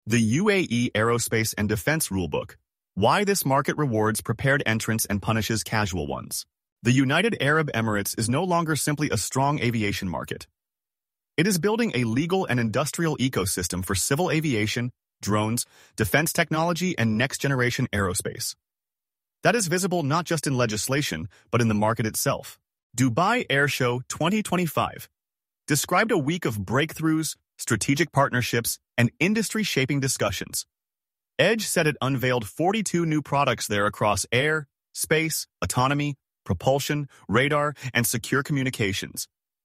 The UAE Aerospace and Defense Rulebook. Why this market rewards prepared entrants and punishes casual ones. The United Arab Emirates is no longer simply a strong aviation market. It is building a legal and industrial ecosystem for civil aviation, drones, defense technology, and next-generation aerospace. That is visible not just in legislation, but in the market itself. Dubai Air Show 2025 described a week of breakthroughs, strategic partnerships, and industry-shaping discussions. Edge said it unveiled 42 new products there across air, space, autonomy, propulsion, radar, and secure communications.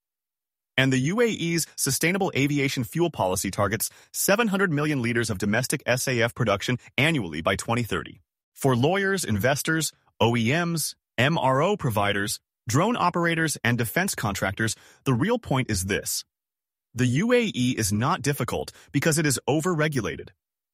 And the UAE's Sustainable Aviation Fuel Policy targets 700 million liters of domestic SAF production annually by 2030. For lawyers, investors, OEMs, MRO providers, drone operators, and defense contractors, the real point is this. The UAE is not difficult because it is over-regulated.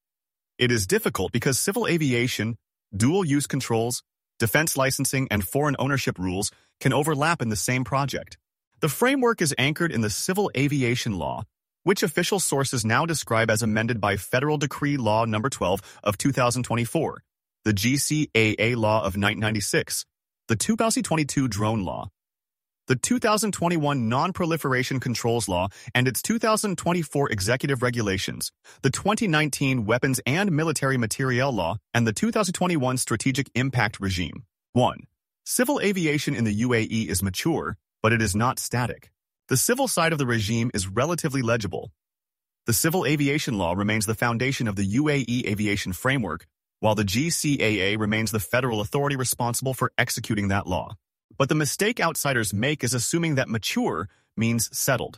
It is difficult because civil aviation, dual-use controls, defense licensing, and foreign ownership rules can overlap in the same project. The framework is anchored in the Civil Aviation Law, which official sources now describe as amended by Federal Decree Law No. 12 of 2024, the GCAA Law of 1996, the 2022 Drone Law, the 2021 Non-Proliferation Controls Law and its 2024 Executive Regulations, the 2019 Weapons and Military Materiel Law, and the 2021 Strategic Impact Regime. 1. Civil aviation in the UAE is mature, but it is not static. The civil side of the regime is relatively legible. The Civil Aviation Law remains the foundation of the UAE aviation framework, while the GCAA remains the federal authority responsible for executing that law. But the mistake outsiders make is assuming that mature means settled.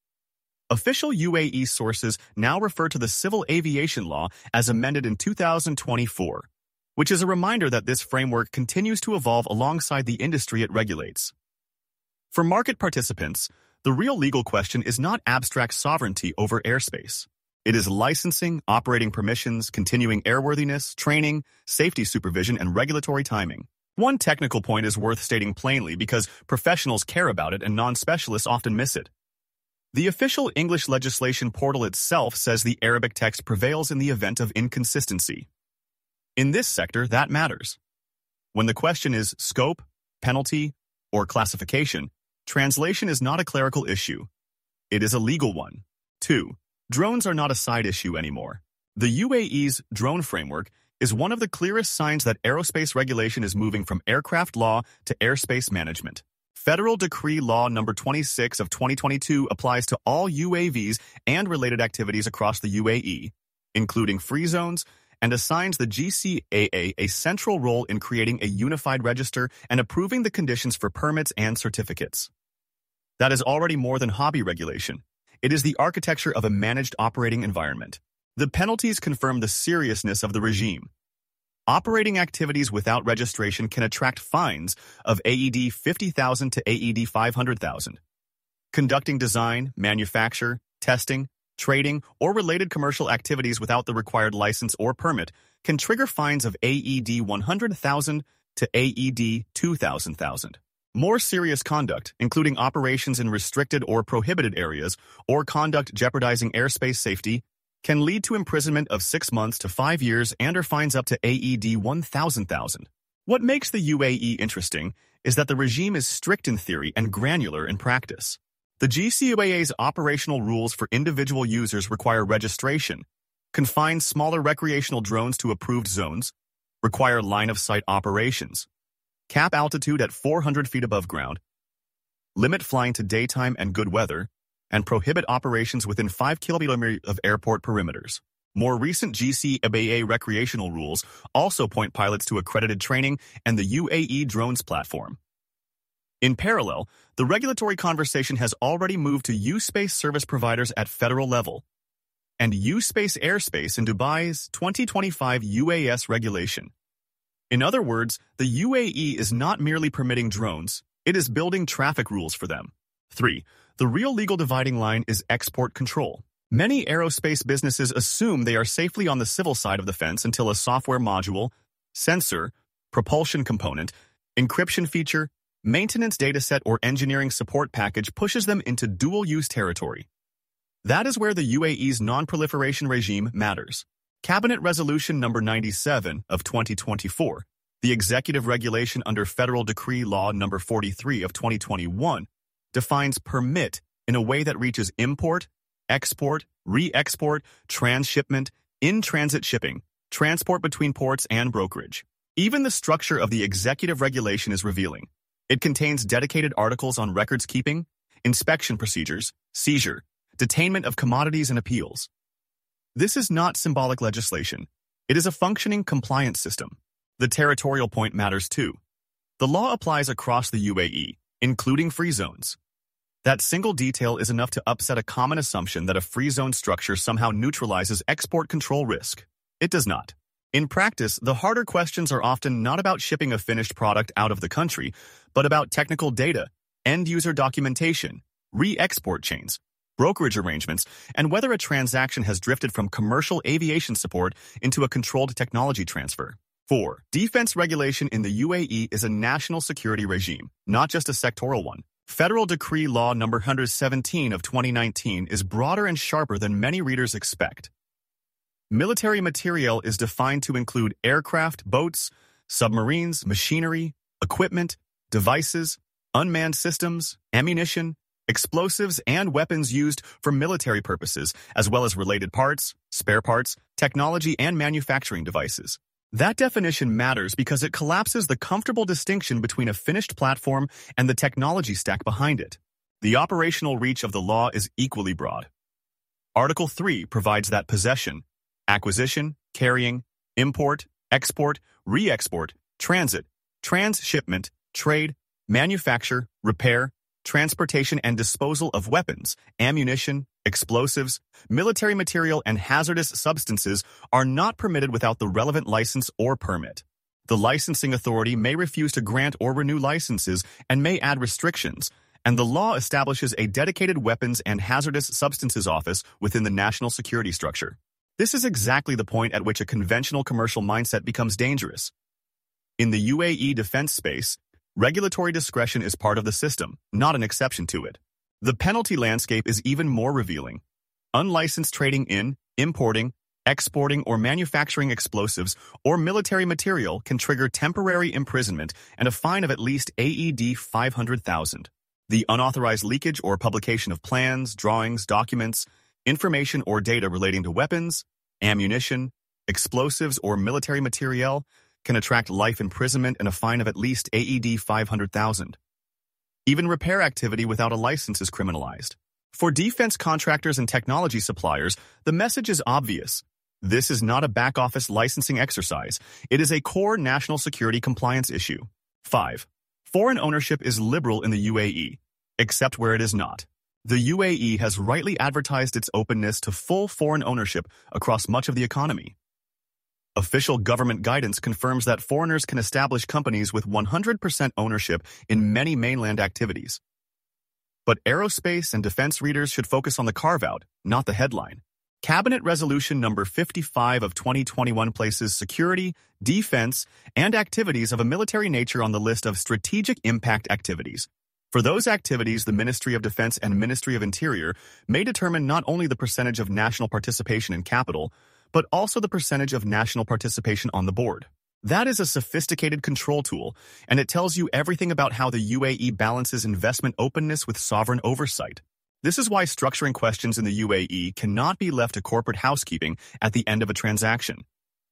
Official UAE sources now refer to the Civil Aviation Law as amended in 2024, which is a reminder that this framework continues to evolve alongside the industry it regulates. For market participants, the real legal question is not abstract sovereignty over airspace. It is licensing, operating permissions, continuing airworthiness, training, safety supervision, and regulatory timing. One technical point is worth stating plainly because professionals care about it and non-specialists often miss it. The official English legislation portal itself says the Arabic text prevails in the event of inconsistency. In this sector, that matters. When the question is scope, penalty, or classification, translation is not a clerical issue. It is a legal one. 2. Drones are not a side issue anymore. The UAE's drone framework is one of the clearest signs that aerospace regulation is moving from aircraft law to airspace management. Federal Decree Law No. 26 of 2022 applies to all UAVs and related activities across the UAE, including free zones, and assigns the GCAA a central role in creating a unified register and approving the conditions for permits and certificates. That is already more than hobby regulation. It is the architecture of a managed operating environment. The penalties confirm the seriousness of the regime. Operating activities without registration can attract fines of AED 50,000 to AED 500,000. Conducting design, manufacture, testing, trading, or related commercial activities without the required license or permit can trigger fines of AED 100,000 to AED 2,000. More serious conduct, including operations in restricted or prohibited areas or conduct jeopardizing airspace safety, can lead to imprisonment of 6 months to 5 years and or fines up to AED 1,000. What makes the UAE interesting is that the regime is strict in theory and granular in practice. The GCAA's operational rules for individual users require registration, confine smaller recreational drones to approved zones, require line-of-sight operations, cap altitude at 400 feet above ground, limit flying to daytime and good weather, and prohibit operations within 5 kilometers of airport perimeters. More recent GCAA recreational rules also point pilots to accredited training and the UAE drones platform. In parallel, the regulatory conversation has already moved to U-Space service providers at federal level and U-Space airspace in Dubai's 2025 UAS regulation. In other words, the UAE is not merely permitting drones, it is building traffic rules for them. 3. The real legal dividing line is export control. Many aerospace businesses assume they are safely on the civil side of the fence until a software module, sensor, propulsion component, encryption feature, maintenance dataset, or engineering support package pushes them into dual-use territory. That is where the UAE's non-proliferation regime matters. Cabinet Resolution Number 97 of 2024, the executive regulation under Federal Decree Law Number 43 of 2021, defines permit in a way that reaches import, export, re-export, transshipment, in-transit shipping, transport between ports, and brokerage. Even the structure of the executive regulation is revealing. It contains dedicated articles on records keeping, inspection procedures, seizure, detainment of commodities, and appeals. This is not symbolic legislation. It is a functioning compliance system. The territorial point matters too. The law applies across the UAE, including free zones. That single detail is enough to upset a common assumption that a free zone structure somehow neutralizes export control risk. It does not. In practice, the harder questions are often not about shipping a finished product out of the country, but about technical data, end-user documentation, re-export chains, brokerage arrangements, and whether a transaction has drifted from commercial aviation support into a controlled technology transfer. 4. Defense regulation in the UAE is a national security regime, not just a sectoral one. Federal Decree Law Number 117 of 2019 is broader and sharper than many readers expect. Military materiel is defined to include aircraft, boats, submarines, machinery, equipment, devices, unmanned systems, ammunition, explosives, and weapons used for military purposes, as well as related parts, spare parts, technology, and manufacturing devices. That definition matters because it collapses the comfortable distinction between a finished platform and the technology stack behind it. The operational reach of the law is equally broad. Article 3 provides that possession, acquisition, carrying, import, export, re-export, transit, transshipment, trade, manufacture, repair, transportation, and disposal of weapons, ammunition, explosives, military material, and hazardous substances are not permitted without the relevant license or permit. The licensing authority may refuse to grant or renew licenses and may add restrictions, and the law establishes a dedicated weapons and hazardous substances office within the national security structure. This is exactly the point at which a conventional commercial mindset becomes dangerous. In the UAE defense space, regulatory discretion is part of the system, not an exception to it. The penalty landscape is even more revealing. Unlicensed trading in, importing, exporting, or manufacturing explosives or military material can trigger temporary imprisonment and a fine of at least AED 500,000. The unauthorized leakage or publication of plans, drawings, documents, information, or data relating to weapons, ammunition, explosives, or military materiel can attract life imprisonment and a fine of at least AED 500,000. Even repair activity without a license is criminalized. For defense contractors and technology suppliers, the message is obvious. This is not a back-office licensing exercise. It is a core national security compliance issue. 5. Foreign ownership is liberal in the UAE, except where it is not. The UAE has rightly advertised its openness to full foreign ownership across much of the economy. Official government guidance confirms that foreigners can establish companies with 100% ownership in many mainland activities. But aerospace and defense readers should focus on the carve-out, not the headline. Cabinet Resolution Number 55 of 2021 places security, defense, and activities of a military nature on the list of strategic impact activities. For those activities, the Ministry of Defense and Ministry of Interior may determine not only the percentage of national participation in capital, but also the percentage of national participation on the board. That is a sophisticated control tool, and it tells you everything about how the UAE balances investment openness with sovereign oversight. This is why structuring questions in the UAE cannot be left to corporate housekeeping at the end of a transaction.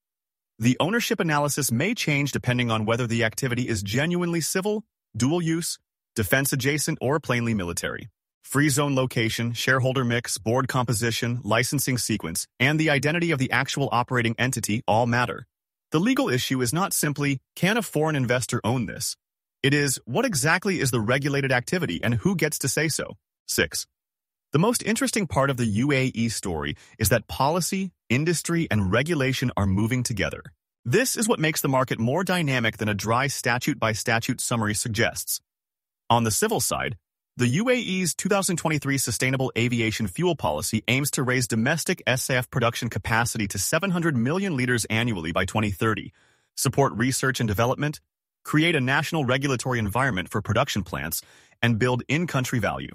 The ownership analysis may change depending on whether the activity is genuinely civil, dual use, defense adjacent, or plainly military. Free zone location, shareholder mix, board composition, licensing sequence, and the identity of the actual operating entity all matter. The legal issue is not simply, can a foreign investor own this? It is, what exactly is the regulated activity and who gets to say so? 6. The most interesting part of the UAE story is that policy, industry, and regulation are moving together. This is what makes the market more dynamic than a dry statute-by-statute summary suggests. On the civil side, the UAE's 2023 Sustainable Aviation Fuel Policy aims to raise domestic SAF production capacity to 700 million liters annually by 2030, support research and development, create a national regulatory environment for production plants, and build in-country value.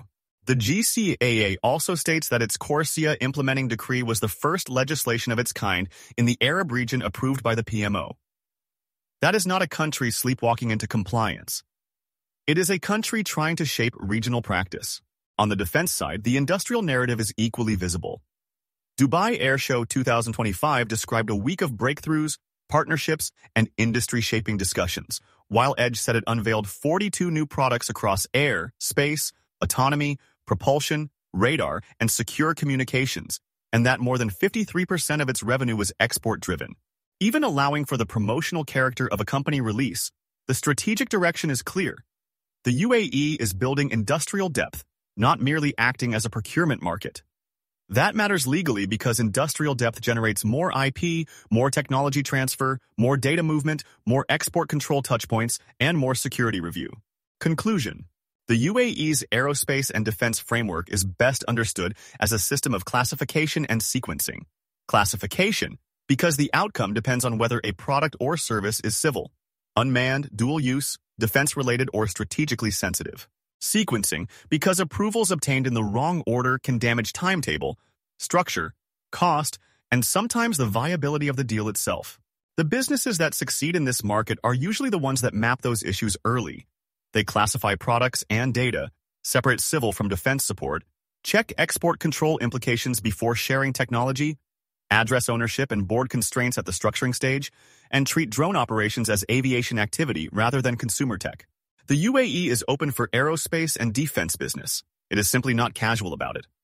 The GCAA also states that its CORSIA implementing decree was the first legislation of its kind in the Arab region approved by the PMO. That is not a country sleepwalking into compliance. It is a country trying to shape regional practice. On the defense side, the industrial narrative is equally visible. Dubai Airshow 2025 described a week of breakthroughs, partnerships, and industry-shaping discussions, while Edge said it unveiled 42 new products across air, space, autonomy, propulsion, radar, and secure communications, and that more than 53% of its revenue was export-driven. Even allowing for the promotional character of a company release, the strategic direction is clear. The UAE is building industrial depth, not merely acting as a procurement market. That matters legally because industrial depth generates more IP, more technology transfer, more data movement, more export control touchpoints, and more security review. Conclusion. The UAE's aerospace and defense framework is best understood as a system of classification and sequencing. Classification, because the outcome depends on whether a product or service is civil, unmanned, dual-use, defense-related, or strategically sensitive. Sequencing, because approvals obtained in the wrong order can damage timetable, structure, cost, and sometimes the viability of the deal itself. The businesses that succeed in this market are usually the ones that map those issues early. They classify products and data, separate civil from defense support, check export control implications before sharing technology, address ownership and board constraints at the structuring stage, and treat drone operations as aviation activity rather than consumer tech. The UAE is open for aerospace and defense business. It is simply not casual about it.